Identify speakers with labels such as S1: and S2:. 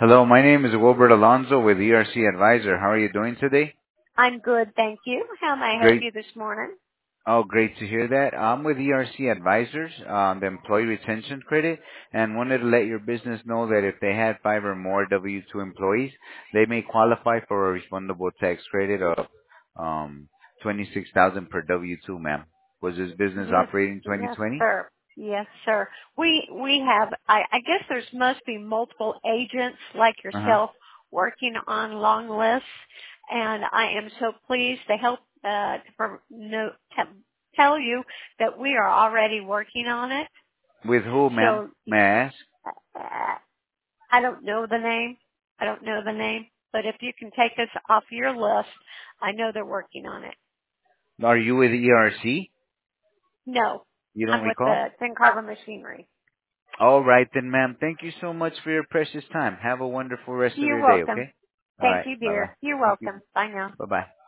S1: Hello, my name is Wilbert Alonzo with ERC Advisor. How are you doing today?
S2: I'm good, thank you. How may I help
S1: Great.
S2: you this morning?
S1: Oh, great to hear that. I'm with ERC Advisors, the Employee Retention Credit, and wanted to let your business know that if they had 5 or more W-2 employees, they may qualify for a refundable tax credit of um 26,000 per W-2, ma'am. Was this business
S2: Yes,
S1: operating
S2: yes,
S1: 2020?
S2: sir. Yes, sir. We have. I guess there's must be multiple agents like
S1: Uh-huh.
S2: yourself working on long lists, and I am so pleased to help to tell you that we are already working on it.
S1: With who, ma'am?
S2: So
S1: May I ask?
S2: uh, I don't know the name. I don't know the name, but if you can take us off your list, I know they're working on it.
S1: Are you with ERC?
S2: No,
S1: You don't
S2: I'm with
S1: recall?
S2: the Thin Carbon Machinery.
S1: All right then, ma'am. Thank you so much for your precious time. Have a wonderful rest of
S2: You're
S1: your day,
S2: welcome.
S1: okay? All
S2: Thank
S1: right.
S2: you,
S1: Bye-bye.
S2: dear. You're
S1: Thank you.
S2: welcome. Bye now.
S1: Bye-bye.